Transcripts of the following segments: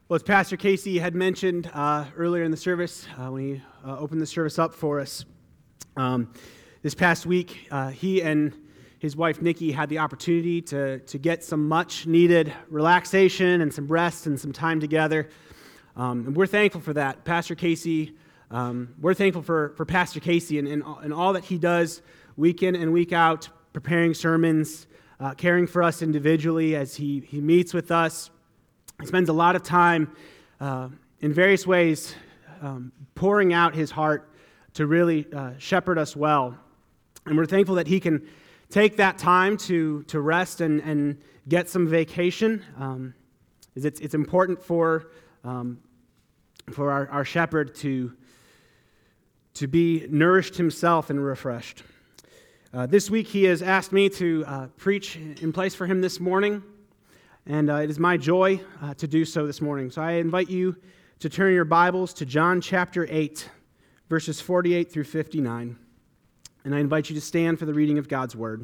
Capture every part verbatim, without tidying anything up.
Well, as Pastor Casey had mentioned uh, earlier in the service, uh, when he uh, opened the service up for us, um, this past week, uh, he and his wife, Nikki, had the opportunity to, to get some much-needed relaxation and some rest and some time together. Um, and we're thankful for that. Pastor Casey, um, we're thankful for, for Pastor Casey and, and, and all that he does week in and week out, preparing sermons, uh, caring for us individually as he, he meets with us. He spends a lot of time uh, in various ways um, pouring out his heart to really uh, shepherd us well. And we're thankful that he can take that time to, to rest and, and get some vacation. Um, it's, it's important for, um, for our, our shepherd to, to be nourished himself and refreshed. Uh, this week he has asked me to uh, preach in place for him this morning. And uh, it is my joy uh, to do so this morning. So I invite you to turn your Bibles to John chapter eight, verses forty-eight through fifty-nine. And I invite you to stand for the reading of God's Word.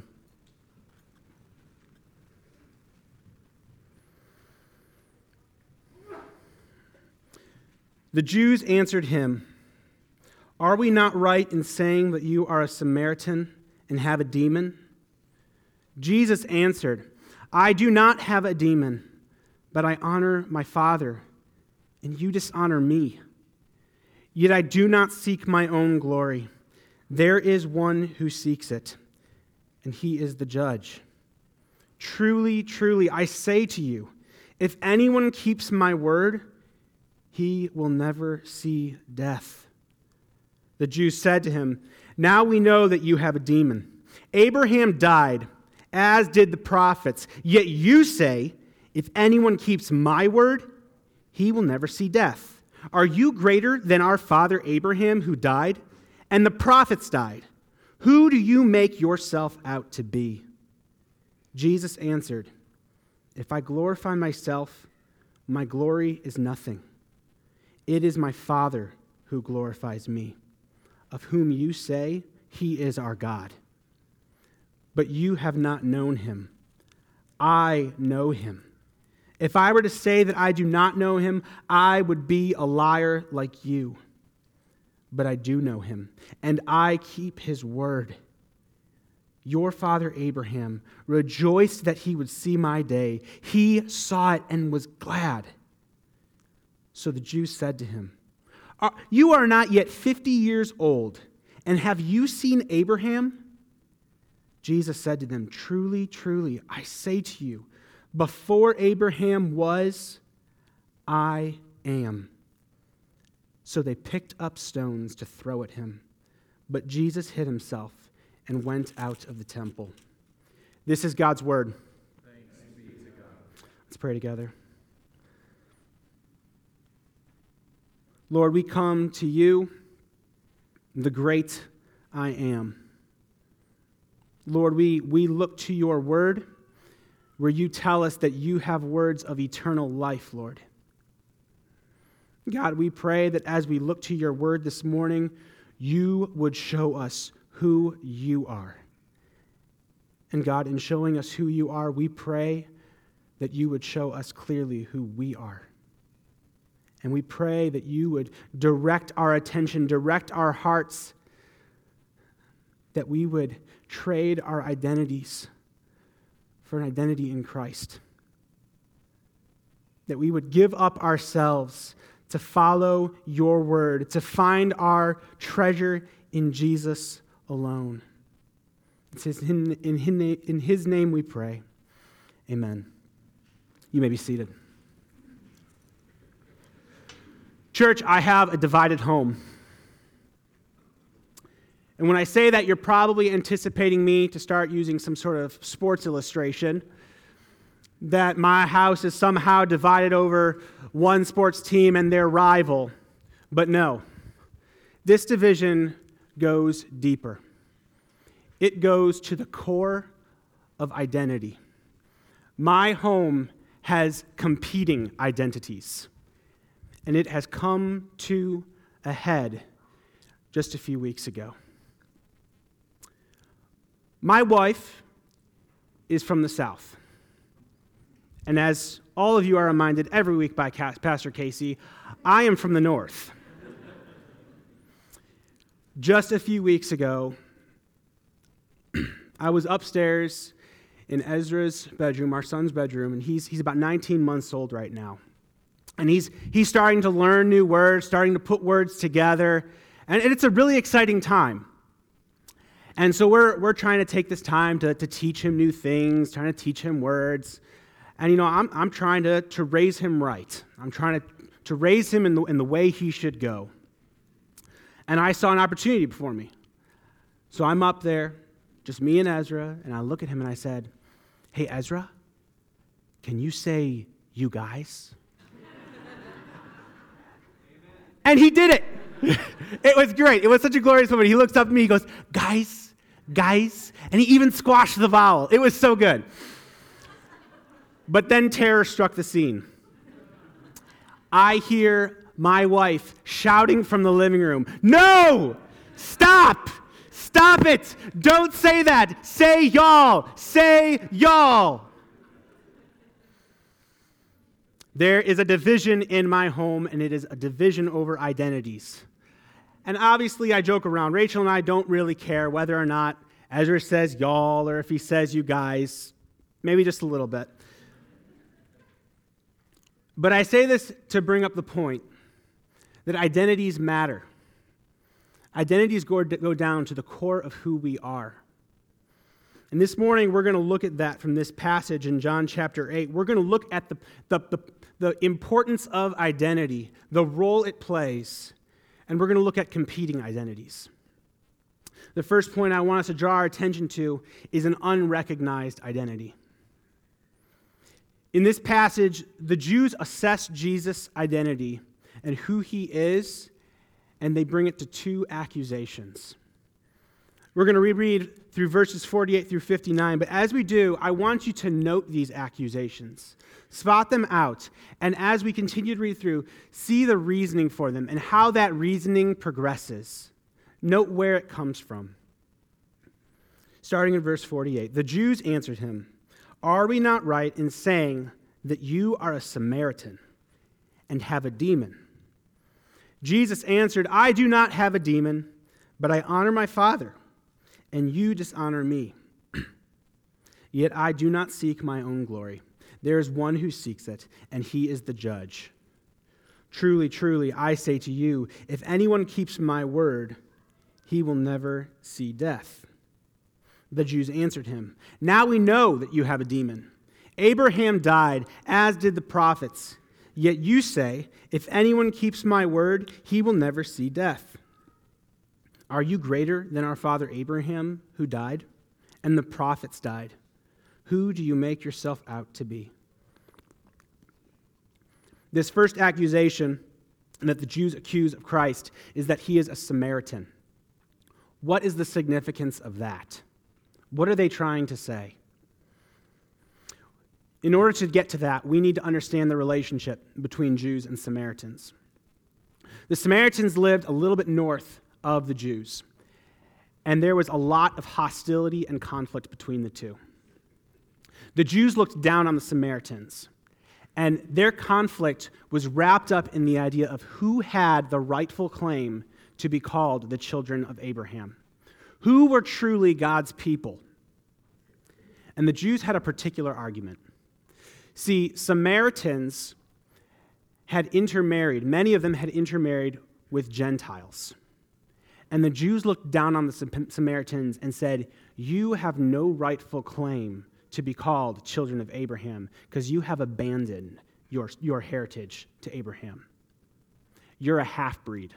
The Jews answered him, "Are we not right in saying that you are a Samaritan and have a demon?" Jesus answered, "I do not have a demon, but I honor my Father, and you dishonor me. Yet I do not seek my own glory. There is one who seeks it, and he is the judge. Truly, truly, I say to you, if anyone keeps my word, he will never see death." The Jews said to him, "Now we know that you have a demon. Abraham died, as did the prophets. Yet you say, if anyone keeps my word, he will never see death. Are you greater than our father Abraham, who died? And the prophets died. Who do you make yourself out to be?" Jesus answered, "If I glorify myself, my glory is nothing. It is my Father who glorifies me, of whom you say he is our God. But you have not known him. I know him. If I were to say that I do not know him, I would be a liar like you. But I do know him, and I keep his word. Your father Abraham rejoiced that he would see my day. He saw it and was glad." So the Jews said to him, "You are not yet fifty years old, and have you seen Abraham?" Jesus said to them, "Truly, truly, I say to you, before Abraham was, I am." So they picked up stones to throw at him. But Jesus hid himself and went out of the temple. This is God's word. Thanks be to God. Let's pray together. Lord, we come to you, the great I am. Lord, we, we look to your word where you tell us that you have words of eternal life, Lord. God, we pray that as we look to your word this morning, you would show us who you are. And God, in showing us who you are, we pray that you would show us clearly who we are. And we pray that you would direct our attention, direct our hearts, that we would trade our identities for an identity in Christ. That we would give up ourselves to follow your word, to find our treasure in Jesus alone. It's in, in, in, in his name we pray. Amen. You may be seated. Church, I have a divided home. And when I say that, you're probably anticipating me to start using some sort of sports illustration, that my house is somehow divided over one sports team and their rival. But no, this division goes deeper. It goes to the core of identity. My home has competing identities, and it has come to a head just a few weeks ago. My wife is from the South, And as all of you are reminded every week by Pastor Casey, I am from the north. Just a few weeks ago, I was upstairs in Ezra's bedroom, our son's bedroom, and he's he's about nineteen months old right now. And he's he's starting to learn new words, starting to put words together, and it's a really exciting time. And so we're we're trying to take this time to, to teach him new things, trying to teach him words. And you know, I'm I'm trying to, to raise him right. I'm trying to, to raise him in the in the way he should go. And I saw an opportunity before me. So I'm up there, just me and Ezra, and I look at him and I said, "Hey, Ezra, can you say you guys?" And he did it. It was great. It was such a glorious moment. He looks up at me, he goes, "Guys, guys," and he even squashed the vowel. It was so good. But then terror struck the scene. I hear my wife shouting from the living room, "No! Stop! Stop it! Don't say that! Say y'all! Say y'all!" There is a division in my home, and it is a division over identities. And obviously, I joke around. Rachel and I don't really care whether or not Ezra says y'all or if he says you guys, maybe just a little bit. But I say this to bring up the point that identities matter. Identities go, go down to the core of who we are. And this morning, we're going to look at that from this passage in John chapter eight. We're going to look at the, the, the, the importance of identity, the role it plays, and we're going to look at competing identities. The first point I want us to draw our attention to is an unrecognized identity. In this passage, the Jews assess Jesus' identity and who he is, and they bring it to two accusations. We're going to reread through verses forty-eight through fifty-nine, but as we do, I want you to note these accusations. Spot them out, and as we continue to read through, see the reasoning for them and how that reasoning progresses. Note where it comes from. Starting in verse forty-eight, the Jews answered him, "Are we not right in saying that you are a Samaritan and have a demon?" Jesus answered, "I do not have a demon, but I honor my Father, and you dishonor me. Yet I do not seek my own glory. There is one who seeks it, and he is the judge. Truly, truly, I say to you, if anyone keeps my word, he will never see death." The Jews answered him, "Now we know that you have a demon. Abraham died, as did the prophets. Yet you say, if anyone keeps my word, he will never see death. Are you greater than our father Abraham, who died? And the prophets died. Who do you make yourself out to be?" This first accusation that the Jews accuse of Christ is that he is a Samaritan. What is the significance of that? What are they trying to say? In order to get to that, we need to understand the relationship between Jews and Samaritans. The Samaritans lived a little bit north of the Jews, and there was a lot of hostility and conflict between the two. The Jews looked down on the Samaritans, and their conflict was wrapped up in the idea of who had the rightful claim to be called the children of Abraham. Who were truly God's people? And the Jews had a particular argument. See, Samaritans had intermarried, many of them had intermarried with Gentiles. And the Jews looked down on the Samaritans and said, "You have no rightful claim to be called children of Abraham because you have abandoned your, your heritage to Abraham. You're a half-breed."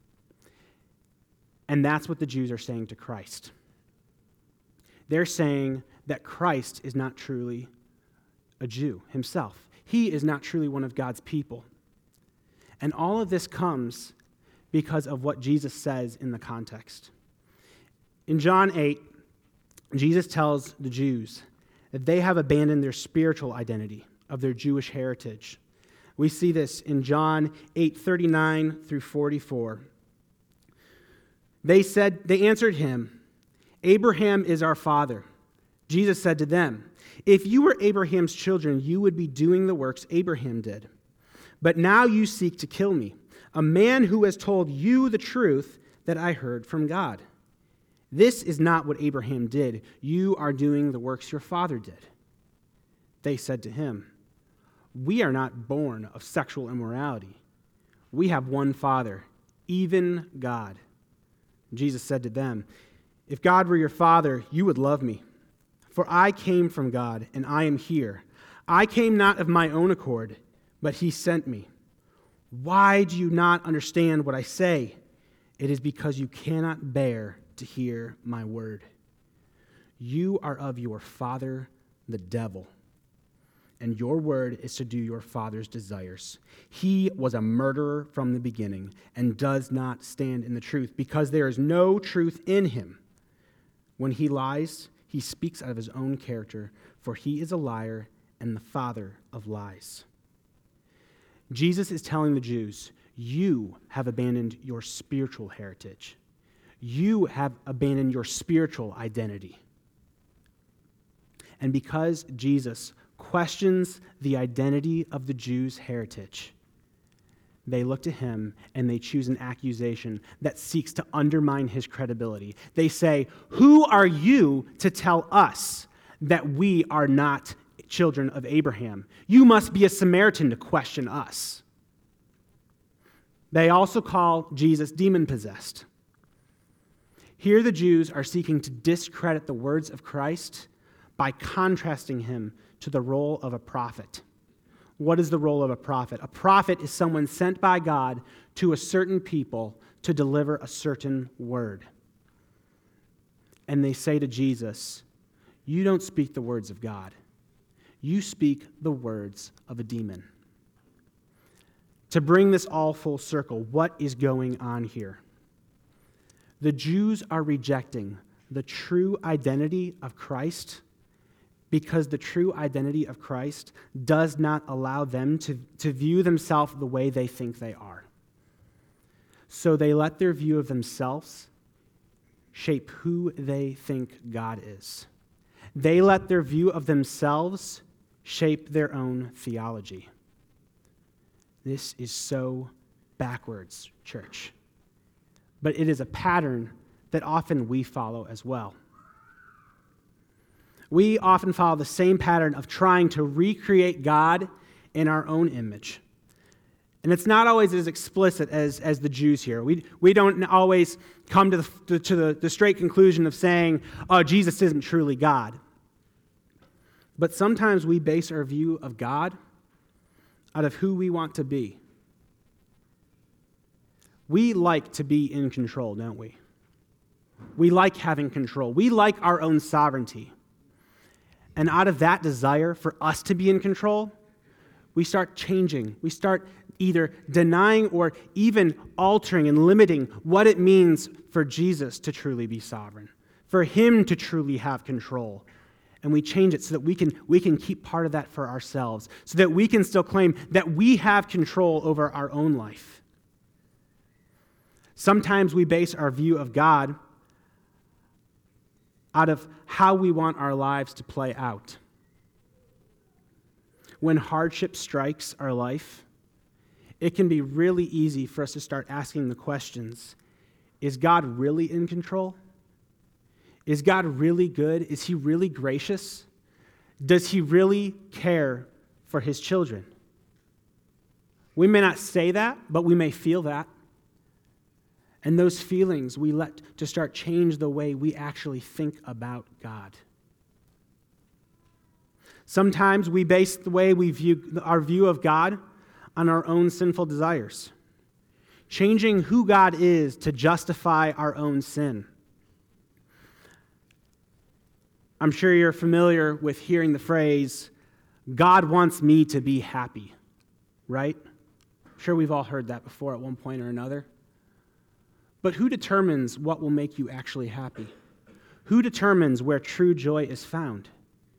And that's what the Jews are saying to Christ. They're saying that Christ is not truly a Jew himself. He is not truly one of God's people. And all of this comes because of what Jesus says in the context. In John eight, Jesus tells the Jews that they have abandoned their spiritual identity of their Jewish heritage. We see this in John eight thirty-nine through forty-four. They said, they answered him, "Abraham is our father." Jesus said to them, If you were Abraham's children, you would be doing the works Abraham did. But now you seek to kill me, a man who has told you the truth that I heard from God. This is not what Abraham did. You are doing the works your father did." They said to him, "We are not born of sexual immorality. We have one Father, even God." Jesus said to them, "If God were your Father, you would love me. For I came from God, and I am here. I came not of my own accord, but he sent me. Why do you not understand what I say? It is because you cannot bear to hear my word. You are of your father, the devil, and your word is to do your father's desires. He was a murderer from the beginning and does not stand in the truth, because there is no truth in him. When he lies, he speaks out of his own character, for he is a liar and the father of lies." Jesus is telling the Jews, you have abandoned your spiritual heritage. You have abandoned your spiritual identity. And because Jesus questions the identity of the Jews' heritage, they look to him and they choose an accusation that seeks to undermine his credibility. They say, "Who are you to tell us that we are not children of Abraham? You must be a Samaritan to question us." They also call Jesus demon-possessed. Here the Jews are seeking to discredit the words of Christ by contrasting him to the role of a prophet. What is the role of a prophet? A prophet is someone sent by God to a certain people to deliver a certain word. And they say to Jesus, "You don't speak the words of God. You speak the words of a demon." To bring this all full circle, what is going on here? The Jews are rejecting the true identity of Christ because the true identity of Christ does not allow them to, to view themselves the way they think they are. So they let their view of themselves shape who they think God is. They let their view of themselves shape their own theology. This is so backwards, church. But it is a pattern that often we follow as well. We often follow the same pattern of trying to recreate God in our own image. And it's not always as explicit as, as the Jews here. We, we don't always come to, the, to the, the straight conclusion of saying, oh, Jesus isn't truly God. But sometimes we base our view of God out of who we want to be. We like to be in control, don't we? We like having control. We like our own sovereignty. And out of that desire for us to be in control, we start changing. We start either denying or even altering and limiting what it means for Jesus to truly be sovereign, for him to truly have control. And we change it so that we can, we can keep part of that for ourselves, so that we can still claim that we have control over our own life. Sometimes we base our view of God out of how we want our lives to play out. When hardship strikes our life, it can be really easy for us to start asking the questions, is God really in control? Is God really good? Is he really gracious? Does he really care for his children? We may not say that, but we may feel that. And those feelings we let to start change the way we actually think about God. Sometimes we base the way we view our view of God on our own sinful desires, changing who God is to justify our own sin. I'm sure you're familiar with hearing the phrase, God wants me to be happy, right? I'm sure we've all heard that before at one point or another. But who determines what will make you actually happy? Who determines where true joy is found?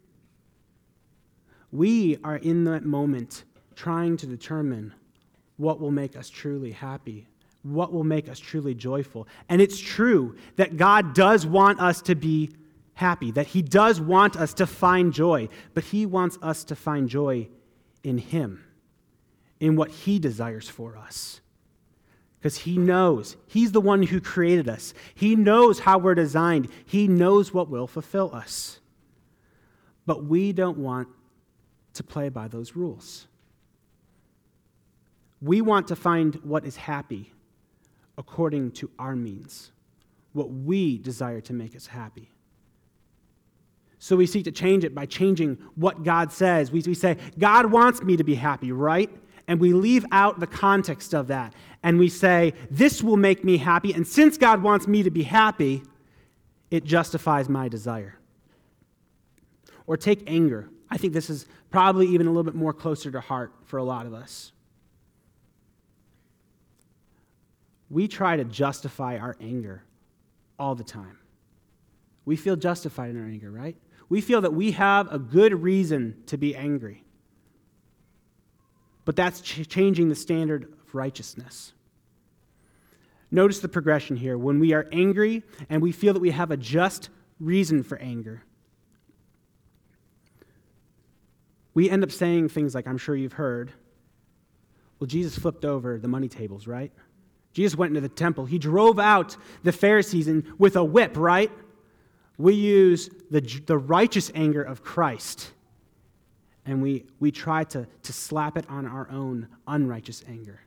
We are in that moment trying to determine what will make us truly happy, what will make us truly joyful. And it's true that God does want us to be happy, that he does want us to find joy, but he wants us to find joy in him, in what he desires for us. Because he knows. He's the one who created us. He knows how we're designed. He knows what will fulfill us. But we don't want to play by those rules. We want to find what is happy according to our means, what we desire to make us happy. So we seek to change it by changing what God says. We, we say, God wants me to be happy, right? And we leave out the context of that. And we say, this will make me happy. And since God wants me to be happy, it justifies my desire. Or take anger. I think this is probably even a little bit more closer to heart for a lot of us. We try to justify our anger all the time. We feel justified in our anger, right? We feel that we have a good reason to be angry. But that's ch- changing the standard of righteousness. Notice the progression here. When we are angry and we feel that we have a just reason for anger, we end up saying things like, I'm sure you've heard, well, Jesus flipped over the money tables, right? Jesus went into the temple. He drove out the Pharisees and with a whip, right? We use the, the righteous anger of Christ, and we, we try to, to slap it on our own unrighteous anger.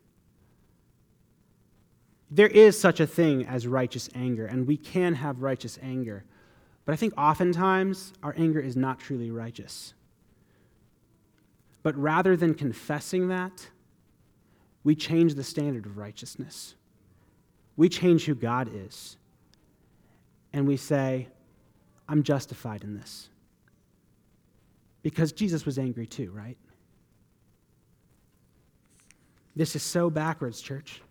There is such a thing as righteous anger, and we can have righteous anger. But I think oftentimes our anger is not truly righteous. But rather than confessing that, we change the standard of righteousness. We change who God is. And we say, I'm justified in this. Because Jesus was angry too, right? This is so backwards, church.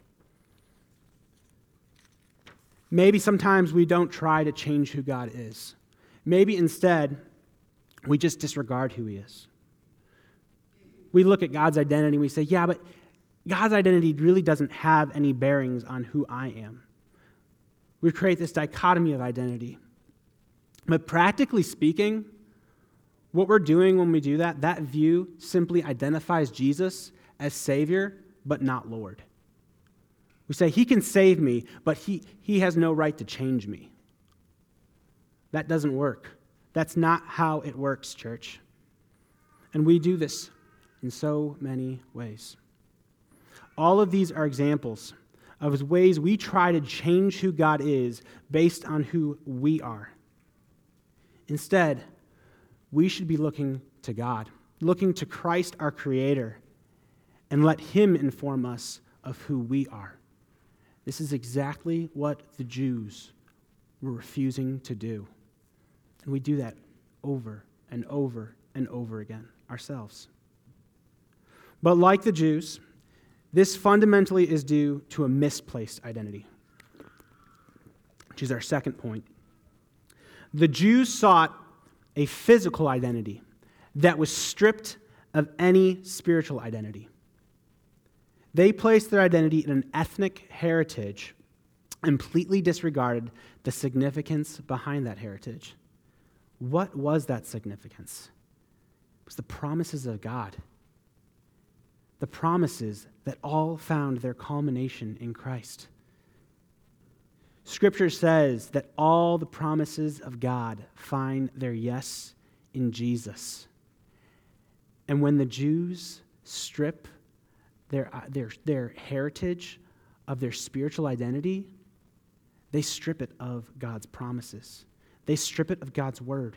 Maybe sometimes we don't try to change who God is. Maybe instead, we just disregard who he is. We look at God's identity and we say, yeah, but God's identity really doesn't have any bearings on who I am. We create this dichotomy of identity. But practically speaking, what we're doing when we do that, that view simply identifies Jesus as Savior, but not Lord. We say, he can save me, but he, he has no right to change me. That doesn't work. That's not how it works, church. And we do this in so many ways. All of these are examples of ways we try to change who God is based on who we are. Instead, we should be looking to God, looking to Christ, our Creator, and let him inform us of who we are. This is exactly what the Jews were refusing to do. And we do that over and over and over again ourselves. But like the Jews, this fundamentally is due to a misplaced identity, which is our second point. The Jews sought a physical identity that was stripped of any spiritual identity. They placed their identity in an ethnic heritage and completely disregarded the significance behind that heritage. What was that significance? It was the promises of God. The promises that all found their culmination in Christ. Scripture says that all the promises of God find their yes in Jesus. And when the Jews strip their, their, their heritage of their spiritual identity, they strip it of God's promises. They strip it of God's word.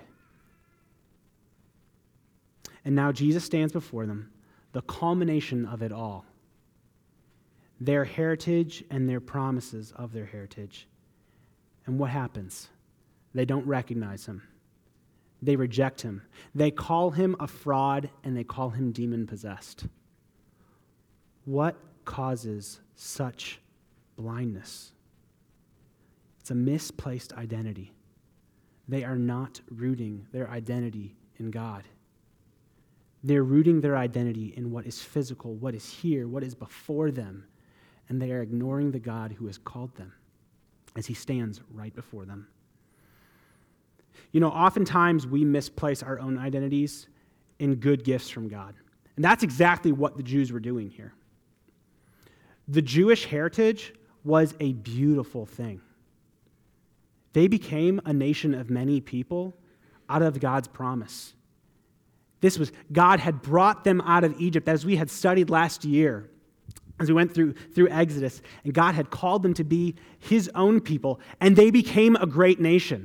And now Jesus stands before them, the culmination of it all. Their heritage and their promises of their heritage. And what happens? They don't recognize him. They reject him. They call him a fraud and they call him demon-possessed. What causes such blindness? It's a misplaced identity. They are not rooting their identity in God. They're rooting their identity in what is physical, what is here, what is before them, and they are ignoring the God who has called them as he stands right before them. You know, oftentimes we misplace our own identities in good gifts from God. And that's exactly what the Jews were doing here. The Jewish heritage was a beautiful thing. They became a nation of many people out of God's promise. This was, God had brought them out of Egypt, as we had studied last year, as we went through, through Exodus, and God had called them to be his own people, and they became a great nation.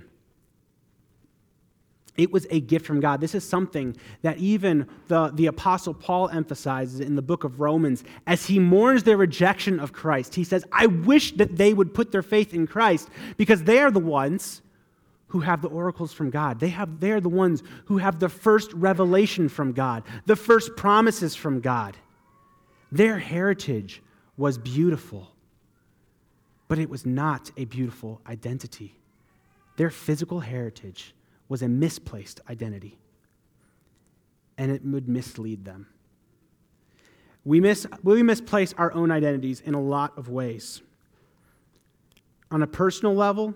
It was a gift from God. This is something that even the, the Apostle Paul emphasizes in the book of Romans as he mourns their rejection of Christ. He says, I wish that they would put their faith in Christ because they are the ones who have the oracles from God. They have, they are the ones who have the first revelation from God, the first promises from God. Their heritage was beautiful, but it was not a beautiful identity. Their physical heritage was a misplaced identity, and it would mislead them. We, mis- we misplace our own identities in a lot of ways. On a personal level,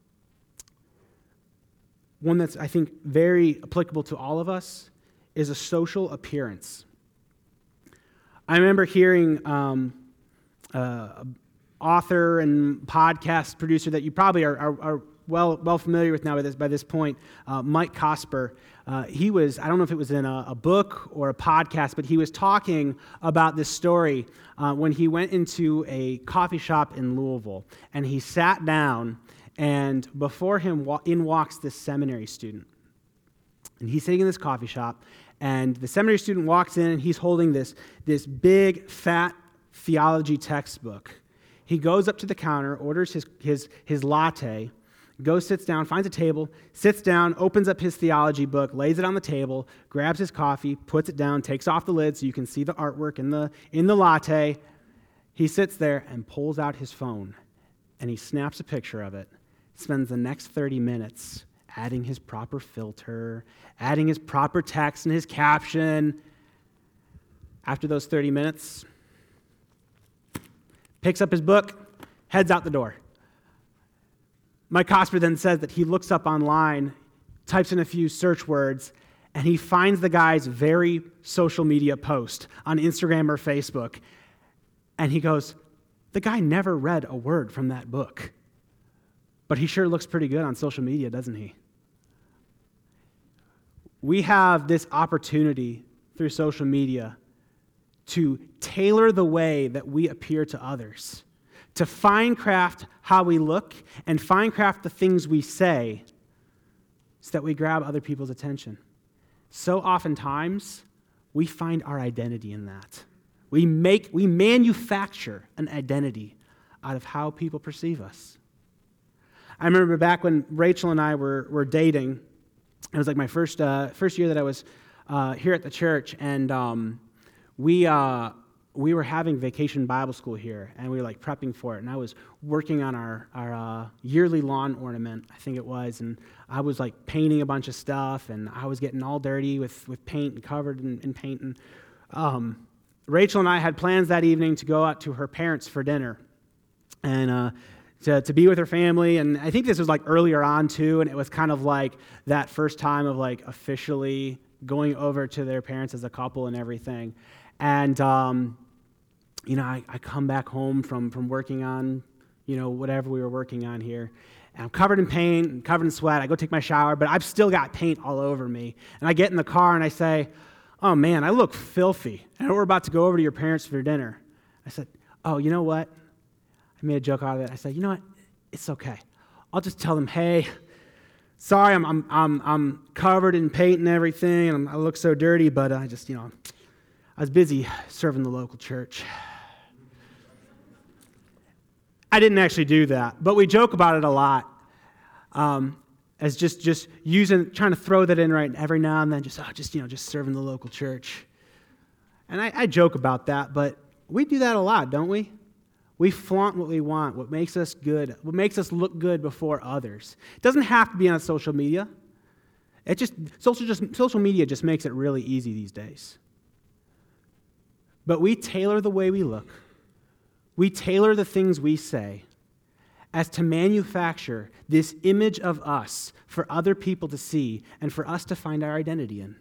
one that's, I think, very applicable to all of us is a social appearance. I remember hearing um, uh, an author and podcast producer that you probably are, are, are well well familiar with now by this, by this point, uh, Mike Cosper. Uh, he was, I don't know if it was in a, a book or a podcast, but he was talking about this story uh, when he went into a coffee shop in Louisville, and he sat down, and before him wa- in walks this seminary student. And he's sitting in this coffee shop, and the seminary student walks in, and he's holding this, this big, fat theology textbook. He goes up to the counter, orders his, his, his latte, goes, sits down, finds a table, sits down, opens up his theology book, lays it on the table, grabs his coffee, puts it down, takes off the lid so you can see the artwork in the, in the latte. He sits there and pulls out his phone, and he snaps a picture of it, spends the next thirty minutes adding his proper filter, adding his proper text and his caption. After those thirty minutes, picks up his book, heads out the door. Mike Cosper then says that he looks up online, types in a few search words, and he finds the guy's very social media post on Instagram or Facebook. And he goes, the guy never read a word from that book. But he sure looks pretty good on social media, doesn't he? We have this opportunity through social media to tailor the way that we appear to others, to fine craft how we look and fine craft the things we say so that we grab other people's attention. So oftentimes, we find our identity in that. We make, we manufacture an identity out of how people perceive us. I remember back when Rachel and I were, were dating, it was like my first, uh, first year that I was uh, here at the church, and um, we... Uh, We were having vacation Bible school here, and we were like prepping for it, and I was working on our, our uh, yearly lawn ornament, I think it was, and I was like painting a bunch of stuff, and I was getting all dirty with, with paint and covered in, in paint. And um, Rachel and I had plans that evening to go out to her parents for dinner and uh, to, to be with her family, and I think this was like earlier on too, and it was kind of like that first time of like officially going over to their parents as a couple and everything. And um, You know, I, I come back home from, from working on, you know, whatever we were working on here, and I'm covered in paint and covered in sweat. I go take my shower, but I've still got paint all over me. And I get in the car and I say, oh man, I look filthy. I know we're about to go over to your parents for dinner. I said, oh, you know what? I made a joke out of it. I said, you know what? It's okay. I'll just tell them, hey, sorry, I'm I'm I'm, I'm covered in paint and everything, and I look so dirty, but I just, you know, I was busy serving the local church. I didn't actually do that, but we joke about it a lot, um, as just just using, trying to throw that in right every now and then, just oh, just you know, just serving the local church. And I, I joke about that, but we do that a lot, don't we? We flaunt what we want, what makes us good, what makes us look good before others. It doesn't have to be on social media. It just social just social media just makes it really easy these days. But we tailor the way we look. We tailor the things we say as to manufacture this image of us for other people to see and for us to find our identity in.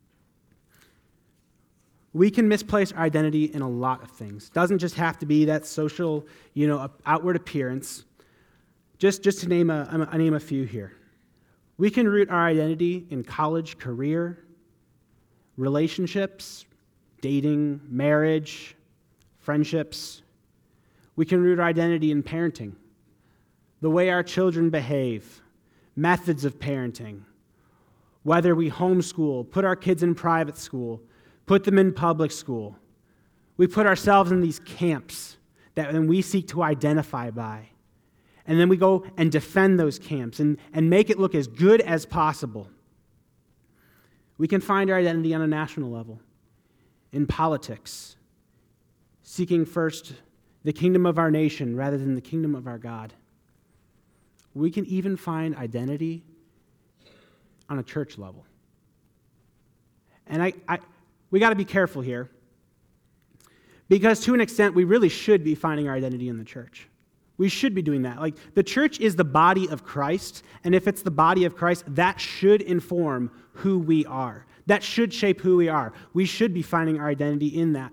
We can misplace our identity in a lot of things. It doesn't just have to be that social, you know, outward appearance. Just, just to name a, I name a few here. We can root our identity in college, career, relationships, dating, marriage, friendships. We can root our identity in parenting, the way our children behave, methods of parenting, whether we homeschool, put our kids in private school, put them in public school. We put ourselves in these camps that then we seek to identify by. And then we go and defend those camps and, and make it look as good as possible. We can find our identity on a national level, in politics, seeking first the kingdom of our nation rather than the kingdom of our God. We can even find identity on a church level. And I, I we got to be careful here, because to an extent, we really should be finding our identity in the church. We should be doing that. Like, the church is the body of Christ, and if it's the body of Christ, that should inform who we are. That should shape who we are. We should be finding our identity in that.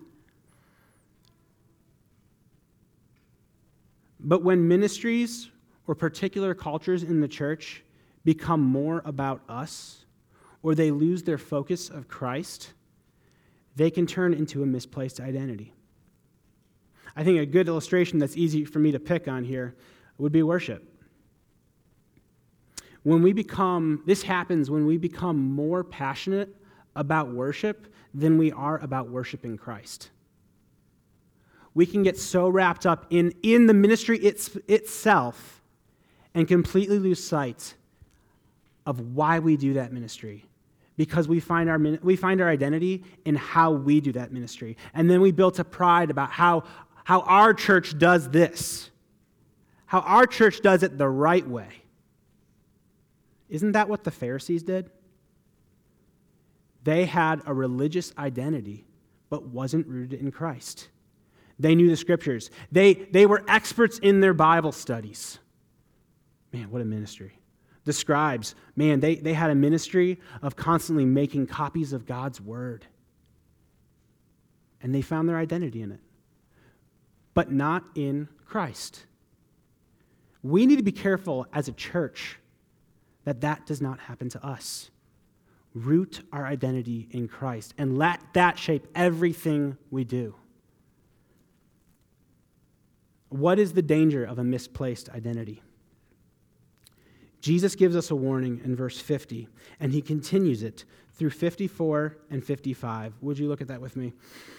But when ministries or particular cultures in the church become more about us, or they lose their focus of Christ, they can turn into a misplaced identity. I think a good illustration that's easy for me to pick on here would be worship. When we become, this happens when we become more passionate about worship than we are about worshiping Christ. We can get so wrapped up in, in the ministry it's, itself and completely lose sight of why we do that ministry. Because we find our we find our identity in how we do that ministry. And then we built a pride about how How our church does this, how our church does it the right way. Isn't that what the Pharisees did? They had a religious identity, but wasn't rooted in Christ. They knew the scriptures. They, they were experts in their Bible studies. Man, what a ministry. The scribes, man, they, they had a ministry of constantly making copies of God's word. And they found their identity in it, but not in Christ. We need to be careful as a church that that does not happen to us. Root our identity in Christ and let that shape everything we do. What is the danger of a misplaced identity? Jesus gives us a warning in verse fifty, and he continues it through fifty-four and fifty-five. Would you look at that with me?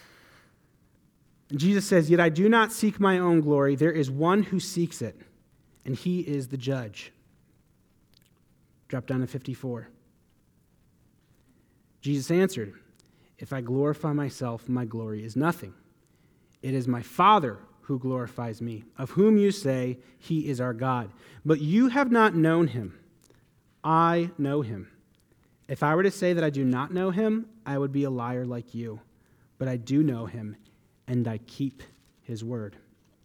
Jesus says, "Yet I do not seek my own glory. There is one who seeks it, and he is the judge." Drop down to fifty-four. Jesus answered, "If I glorify myself, my glory is nothing. It is my Father who glorifies me, of whom you say he is our God. But you have not known him. I know him. If I were to say that I do not know him, I would be a liar like you. But I do know him, and I keep his word."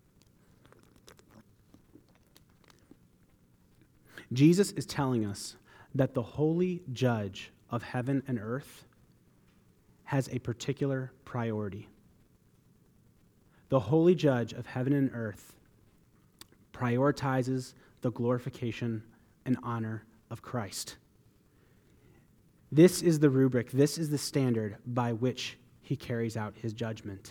Jesus is telling us that the holy judge of heaven and earth has a particular priority. The holy judge of heaven and earth prioritizes the glorification and honor of Christ. This is the rubric, this is the standard by which he carries out his judgment.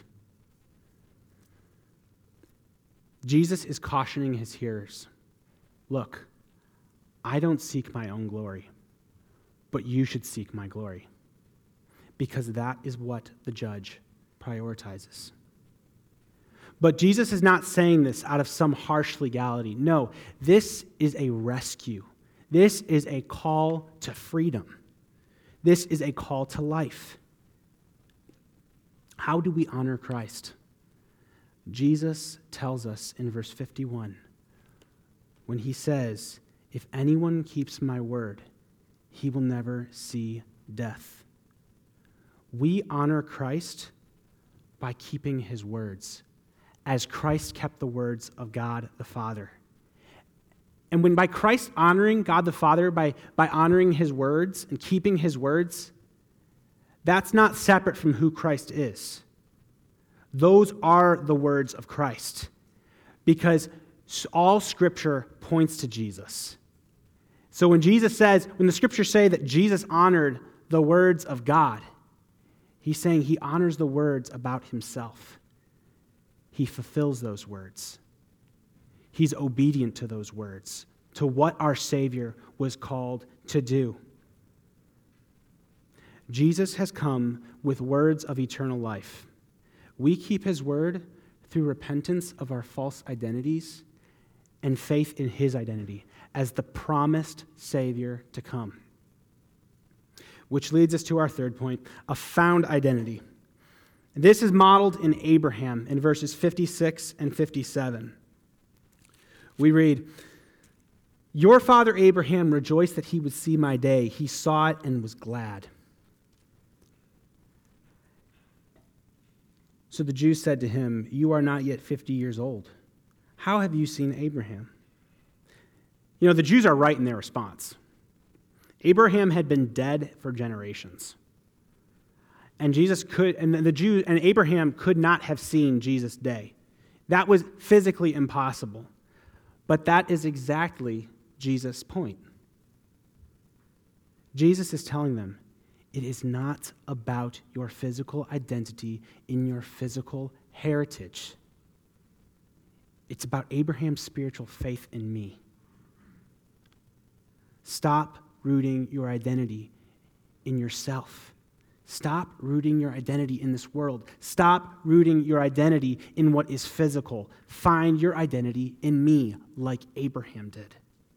Jesus is cautioning his hearers, "Look, I don't seek my own glory, but you should seek my glory, because that is what the judge prioritizes." But Jesus is not saying this out of some harsh legality. No, this is a rescue. This is a call to freedom. This is a call to life. How do we honor Christ? Jesus tells us in verse fifty-one, when he says, "If anyone keeps my word, he will never see death." We honor Christ by keeping his words, as Christ kept the words of God the Father. And when by Christ honoring God the Father, by, by honoring his words and keeping his words, that's not separate from who Christ is. Those are the words of Christ, because all Scripture points to Jesus. So when Jesus says, when the Scriptures say that Jesus honored the words of God, he's saying he honors the words about himself. He fulfills those words. He's obedient to those words, to what our Savior was called to do. Jesus has come with words of eternal life. We keep his word through repentance of our false identities and faith in his identity as the promised Savior to come. Which leads us to our third point, a found identity. This is modeled in Abraham in verses fifty-six and fifty-seven. We read, "Your father Abraham rejoiced that he would see my day. He saw it and was glad." So the Jews said to him, "You are not yet fifty years old. How have you seen Abraham?" You know, the Jews are right in their response. Abraham had been dead for generations. And Jesus could, and the Jews, and Abraham could not have seen Jesus' day. That was physically impossible. But that is exactly Jesus' point. Jesus is telling them, it is not about your physical identity in your physical heritage. It's about Abraham's spiritual faith in me. Stop rooting your identity in yourself. Stop rooting your identity in this world. Stop rooting your identity in what is physical. Find your identity in me, like Abraham did.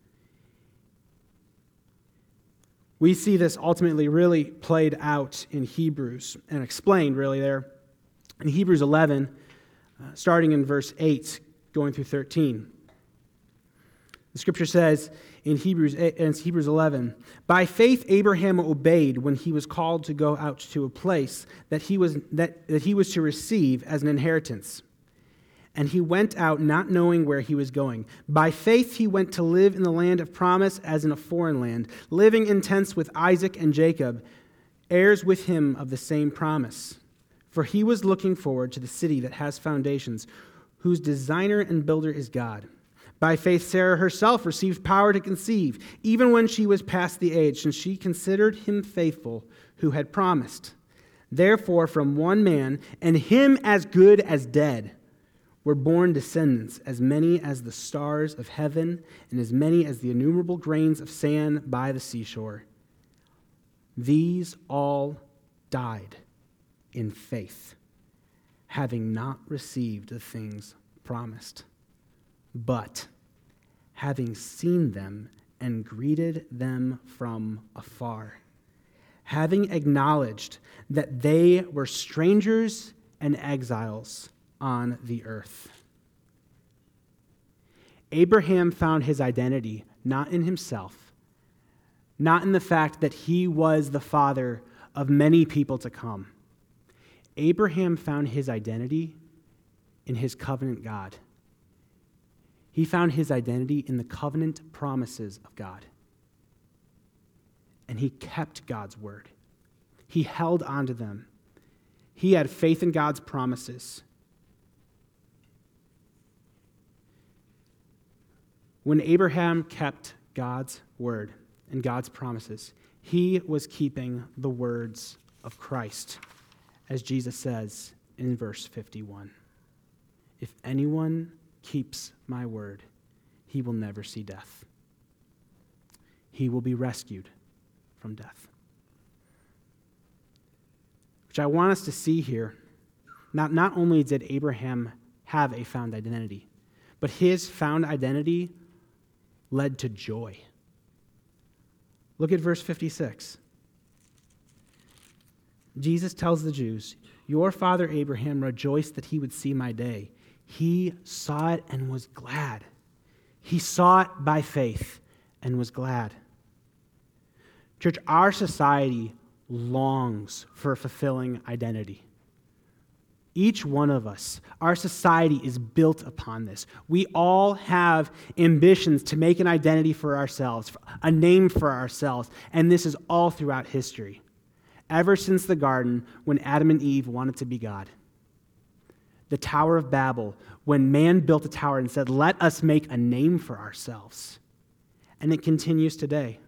We see this ultimately really played out in Hebrews and explained really there in Hebrews eleven, uh, starting in verse eight, going through thirteen. The scripture says in Hebrews in Hebrews eleven, "By faith Abraham obeyed when he was called to go out to a place that he was that, that he was to receive as an inheritance. And he went out not knowing where he was going. By faith he went to live in the land of promise as in a foreign land, living in tents with Isaac and Jacob, heirs with him of the same promise. For he was looking forward to the city that has foundations, whose designer and builder is God. By faith Sarah herself received power to conceive, even when she was past the age, since she considered him faithful who had promised. Therefore from one man, and him as good as dead, were born descendants, as many as the stars of heaven, and as many as the innumerable grains of sand by the seashore. These all died in faith, having not received the things promised, but having seen them and greeted them from afar, having acknowledged that they were strangers and exiles on the earth." Abraham found his identity not in himself, not in the fact that he was the father of many people to come. Abraham found his identity in his covenant God. He found his identity in the covenant promises of God. And he kept God's word. He held on to them. He had faith in God's promises. When Abraham kept God's word and God's promises, he was keeping the words of Christ, as Jesus says in verse fifty-one. "If anyone keeps my word, he will never see death. He will be rescued from death." Which I want us to see here, not, not only did Abraham have a found identity, but his found identity led to joy. Look at verse fifty-six. Jesus tells the Jews, "Your father Abraham rejoiced that he would see my day. He saw it and was glad." He saw it by faith and was glad. Church, our society longs for a fulfilling identity. Each one of us, our society is built upon this. We all have ambitions to make an identity for ourselves, a name for ourselves, and this is all throughout history. Ever since the garden, when Adam and Eve wanted to be God. The Tower of Babel, when man built a tower and said, let us make a name for ourselves. And it continues today.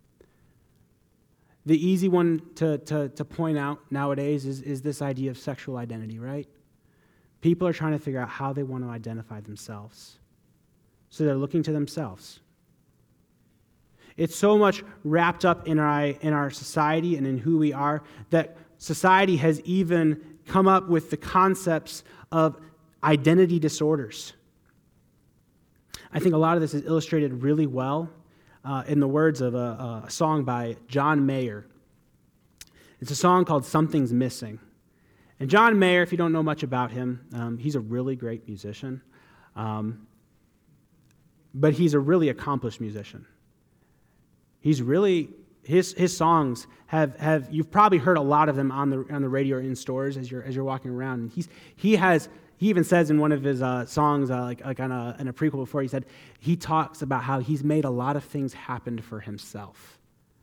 The easy one to, to, to point out nowadays is, is this idea of sexual identity, right? People are trying to figure out how they want to identify themselves. So they're looking to themselves. It's so much wrapped up in our, in our society and in who we are that society has even come up with the concepts of identity disorders. I think a lot of this is illustrated really well Uh, in the words of a, a song by John Mayer. It's a song called Something's Missing. And John Mayer, if you don't know much about him, um, he's a really great musician. Um, but he's a really accomplished musician. He's really, his his songs have, have you've probably heard a lot of them on the on the radio or in stores as you're as you're walking around. And he's he has He even says in one of his uh, songs, uh, like, like on a, in a prequel before, he said, he talks about how he's made a lot of things happen for himself.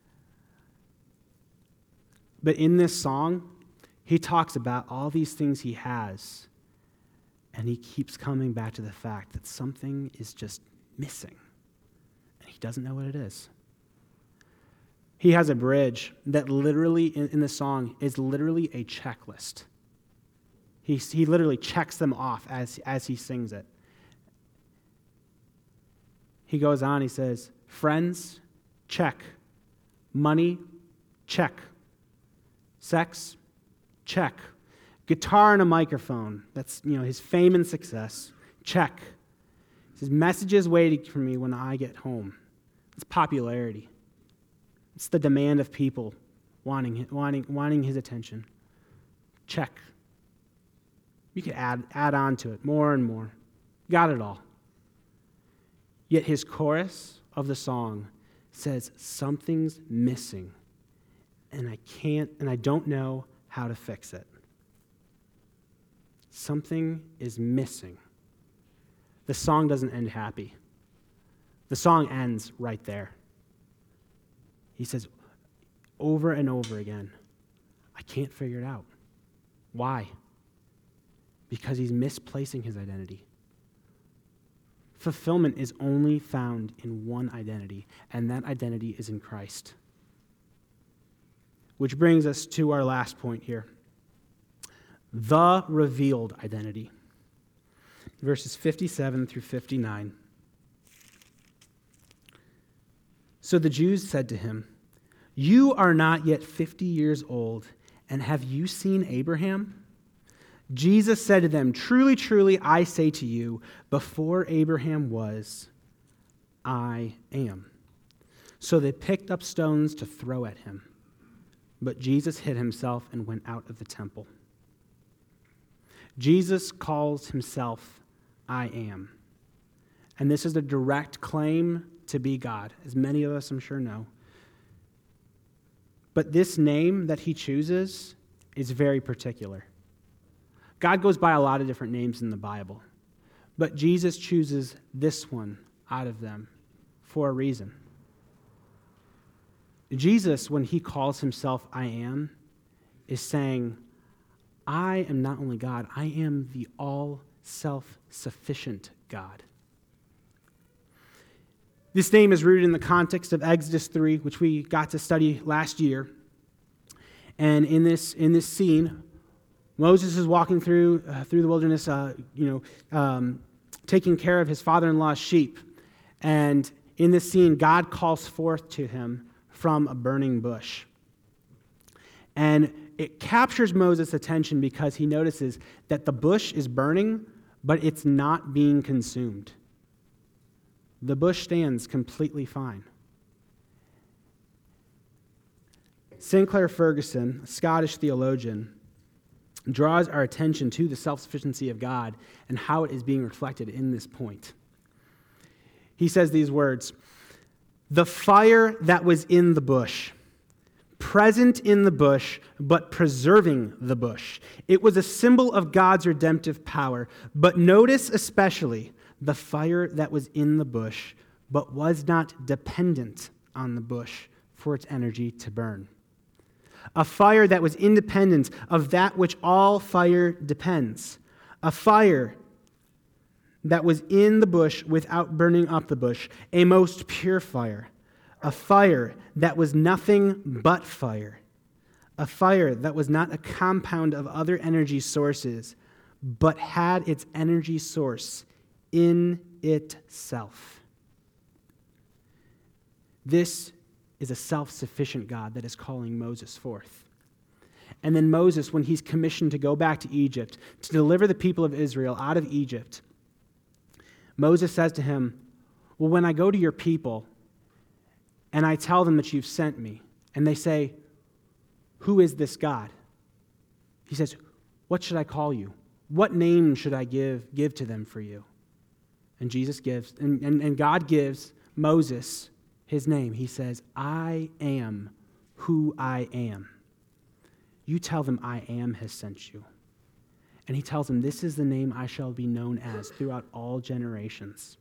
But in this song, he talks about all these things he has, and he keeps coming back to the fact that something is just missing, and he doesn't know what it is. He has a bridge that literally, in, in the song, is literally a checklist. He, he literally checks them off as, as he sings it. He goes on, he says, friends, check. Money, check. Sex, check. Guitar and a microphone, that's, you know, his fame and success, check. He says, messages waiting for me when I get home. It's popularity. It's the demand of people wanting, wanting, wanting his attention. Check. You could add, add on to it more and more. Got it all. Yet his chorus of the song says, something's missing, and I can't, and I don't know how to fix it. Something is missing. The song doesn't end happy. The song ends right there. He says over and over again, I can't figure it out. Why? Because he's misplacing his identity. Fulfillment is only found in one identity, and that identity is in Christ. Which brings us to our last point here. The revealed identity. Verses fifty-seven through fifty-nine. So the Jews said to him, you are not yet fifty years old, and have you seen Abraham? Jesus said to them, truly, truly, I say to you, before Abraham was, I am. So they picked up stones to throw at him. But Jesus hid himself and went out of the temple. Jesus calls himself, I am. And this is a direct claim to be God, as many of us I'm sure know. But this name that he chooses is very particular. God goes by a lot of different names in the Bible, but Jesus chooses this one out of them for a reason. Jesus, when he calls himself I am, is saying, I am not only God, I am the all self-sufficient God. This name is rooted in the context of Exodus three, which we got to study last year. And in this, in this scene, Moses is walking through uh, through the wilderness, uh, you know, um, taking care of his father-in-law's sheep. And in this scene, God calls forth to him from a burning bush. And it captures Moses' attention because he notices that the bush is burning, but it's not being consumed. The bush stands completely fine. Sinclair Ferguson, a Scottish theologian, draws our attention to the self-sufficiency of God and how it is being reflected in this point. He says these words, the fire that was in the bush present in the bush, but preserving the bush. It was a symbol of God's redemptive power. But notice especially the fire that was in the bush, but was not dependent on the bush for its energy to burn. A fire that was independent of that which all fire depends. A fire that was in the bush without burning up the bush. A most pure fire. A fire that was nothing but fire. A fire that was not a compound of other energy sources, but had its energy source in itself. This is a self-sufficient God that is calling Moses forth. And then Moses, when he's commissioned to go back to Egypt, to deliver the people of Israel out of Egypt, Moses says to him, well, when I go to your people and I tell them that you've sent me, and they say, who is this God? He says, what should I call you? What name should I give, give to them for you? And Jesus gives, and, and, and God gives Moses his name. He says, I am who I am. You tell them I am has sent you. And he tells them, this is the name I shall be known as throughout all generations.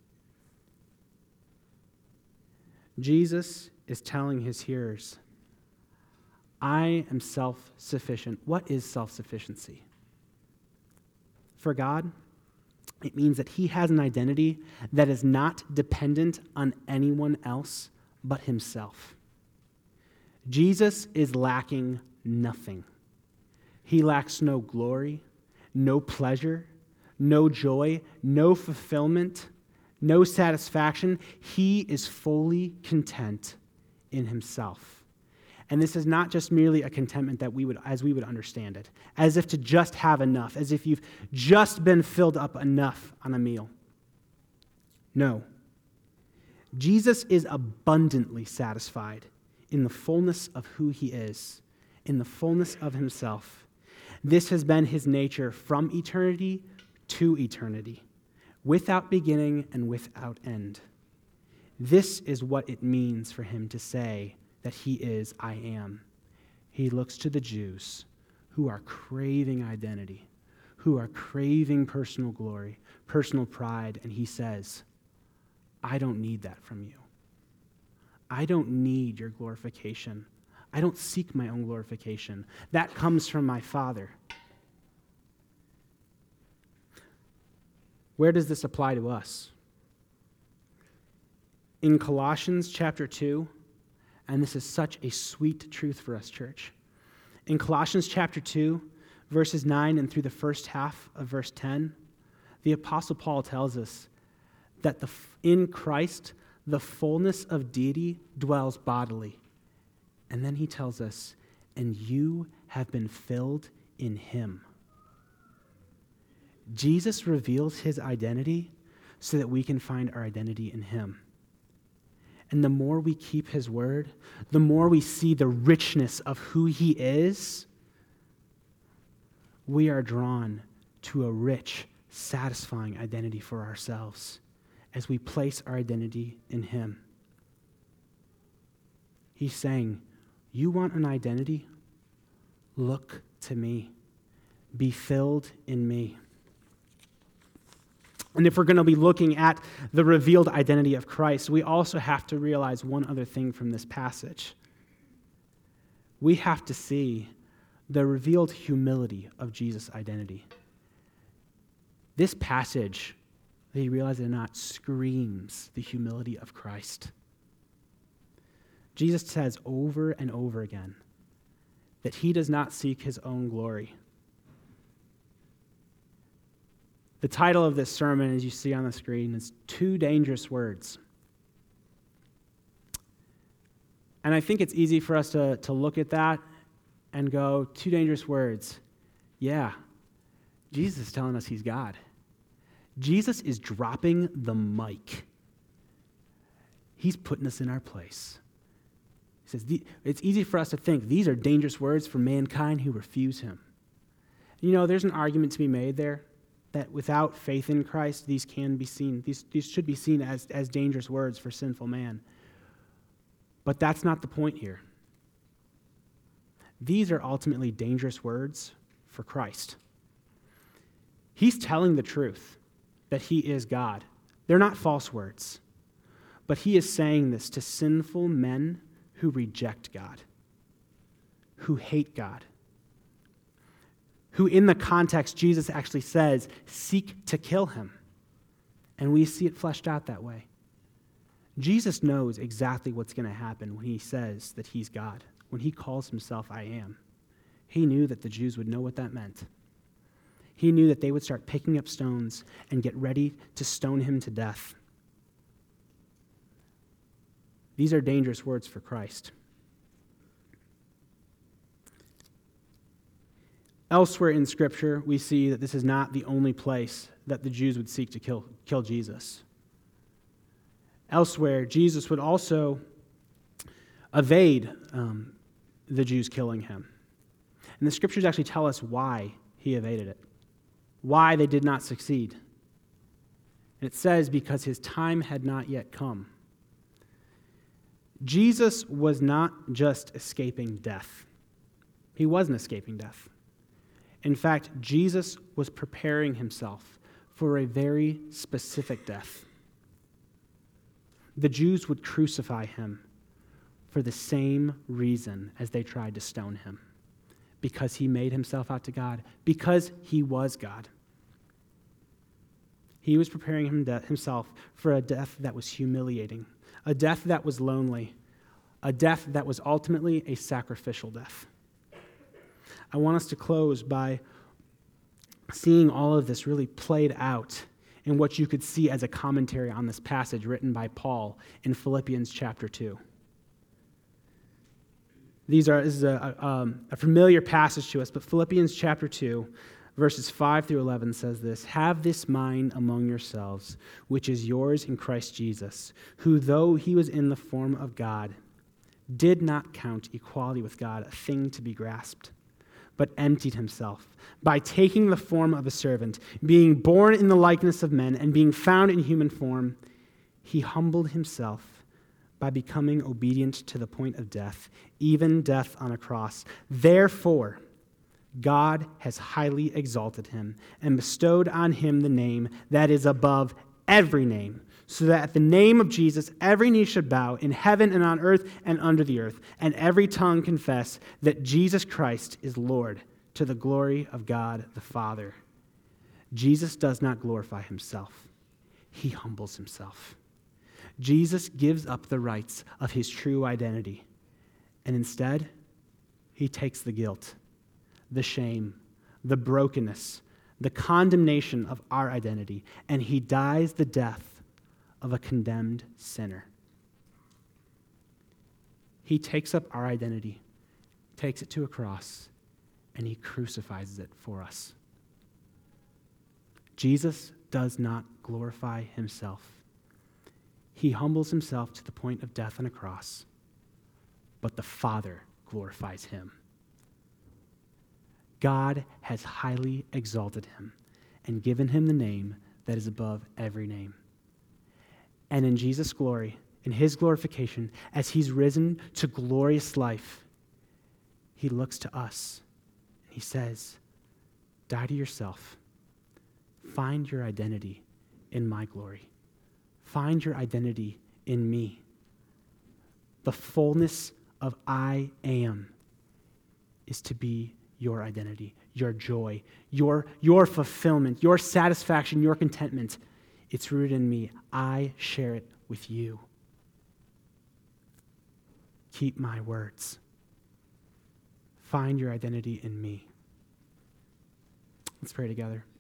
Jesus is telling his hearers, I am self-sufficient. What is self-sufficiency? For God, it means that he has an identity that is not dependent on anyone else but himself. Jesus is lacking nothing. He lacks no glory, no pleasure, no joy, no fulfillment, no satisfaction. He is fully content in himself. And this is not just merely a contentment that we would, as we would understand it, as if to just have enough, as if you've just been filled up enough on a meal. No. Jesus is abundantly satisfied in the fullness of who he is, in the fullness of himself. This has been his nature from eternity to eternity, without beginning and without end. This is what it means for him to say that he is I am. He looks to the Jews who are craving identity, who are craving personal glory, personal pride, and he says, I don't need that from you. I don't need your glorification. I don't seek my own glorification. That comes from my Father. Where does this apply to us? In Colossians chapter two, and this is such a sweet truth for us, church. In Colossians chapter two, verses nine and through the first half of verse ten, the Apostle Paul tells us that the, in Christ, the fullness of deity dwells bodily. And then he tells us, and you have been filled in him. Jesus reveals his identity so that we can find our identity in him. And the more we keep his word, the more we see the richness of who he is, we are drawn to a rich, satisfying identity for ourselves as we place our identity in him. He's saying, you want an identity? Look to me. Be filled in me. And if we're going to be looking at the revealed identity of Christ, we also have to realize one other thing from this passage. We have to see the revealed humility of Jesus' identity. This passage, whether you realize it or not, screams the humility of Christ. Jesus says over and over again that he does not seek his own glory. The title of this sermon, as you see on the screen, is Two Dangerous Words. And I think it's easy for us to, to look at that and go, two dangerous words. Yeah, Jesus is telling us he's God. Jesus is dropping the mic. He's putting us in our place. He says, it's easy for us to think these are dangerous words for mankind who refuse him. You know, there's an argument to be made there that without faith in Christ, these can be seen, these, these should be seen as, as dangerous words for sinful man. But that's not the point here. These are ultimately dangerous words for Christ. He's telling the truth that he is God. They're not false words. But he is saying this to sinful men who reject God, who hate God, who in the context Jesus actually says seek to kill him. And we see it fleshed out that way. Jesus knows exactly what's going to happen when he says that he's God, when he calls himself I am. He knew that the Jews would know what that meant. He knew that they would start picking up stones and get ready to stone him to death. These are dangerous words for Christ. Elsewhere in Scripture, we see that this is not the only place that the Jews would seek to kill, kill Jesus. Elsewhere, Jesus would also evade um, the Jews killing him. And the Scriptures actually tell us why he evaded it, why they did not succeed. And it says, because his time had not yet come. Jesus was not just escaping death. He wasn't escaping death. In fact, Jesus was preparing himself for a very specific death. The Jews would crucify him for the same reason as they tried to stone him, because he made himself out to God, because he was God. He was preparing himself for a death that was humiliating, a death that was lonely, a death that was ultimately a sacrificial death. I want us to close by seeing all of this really played out in what you could see as a commentary on this passage written by Paul in Philippians chapter two. These are, this is a, a, um, a familiar passage to us, but Philippians chapter two, verses five through eleven says this: "Have this mind among yourselves, which is yours in Christ Jesus, who, though he was in the form of God, did not count equality with God a thing to be grasped, but emptied himself by taking the form of a servant, being born in the likeness of men, and being found in human form, he humbled himself by becoming obedient to the point of death, even death on a cross. Therefore, God has highly exalted him and bestowed on him the name that is above every name, so that at the name of Jesus every knee should bow in heaven and on earth and under the earth, and every tongue confess that Jesus Christ is Lord, to the glory of God the Father." Jesus does not glorify himself. He humbles himself. Jesus gives up the rights of his true identity, and instead, he takes the guilt, the shame, the brokenness, the condemnation of our identity, and he dies the death of a condemned sinner. He takes up our identity, takes it to a cross, and he crucifies it for us. Jesus does not glorify himself. He humbles himself to the point of death on a cross, but the Father glorifies him. God has highly exalted him and given him the name that is above every name. And in Jesus' glory, in his glorification, as he's risen to glorious life, he looks to us and he says, "Die to yourself. Find your identity in my glory. Find your identity in me." The fullness of I am is to be your identity, your joy, your, your fulfillment, your satisfaction, your contentment. It's rooted in me. I share it with you. Keep my words. Find your identity in me. Let's pray together.